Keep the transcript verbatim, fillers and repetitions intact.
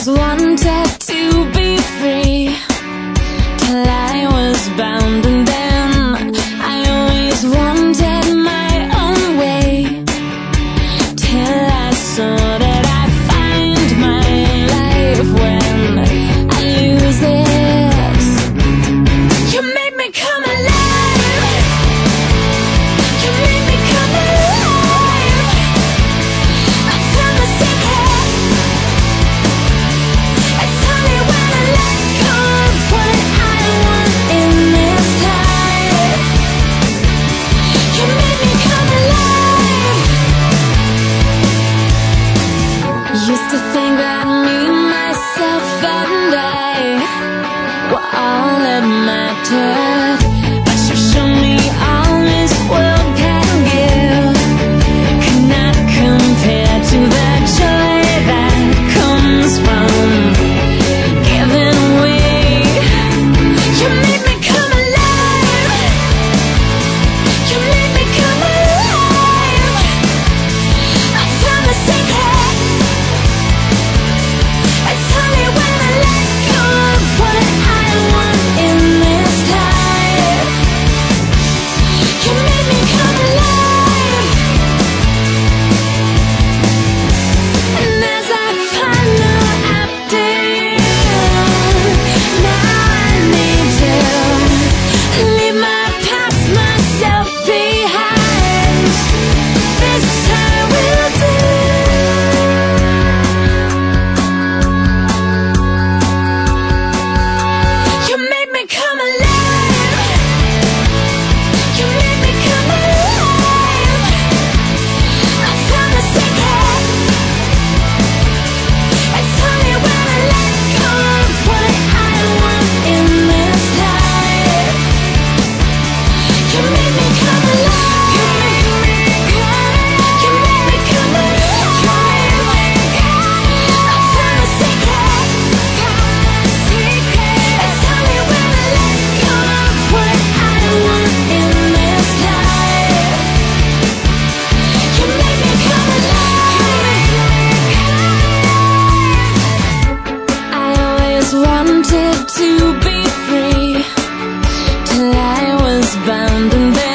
wanted to be free till I was bound, and then I always wanted my own way till I saw that I find my life when I lose it. You made me come alive. You made me come alive. I found the secret. It's only when I let go of what I want in this life. You made me come alive. Used to think that me, myself, and I were all that mattered, but you showed me all this world can give could not compare to the joy that comes from giving away. You made me come alive. You made me come alive. I found the secret. It's only when I let go of what I want in this life. You made me come alive. And as I final update, now I need to leave my past myself behind. This I will do. You made me come alive. You made me come alive. I found the secret. It's only when I let go of what I want in this life. You made me come alive. You made me come. You made me come alive. I found the secret. It's only when I let go of what I want in this life. You made me come alive. I always wanted to be free till I was bound, and then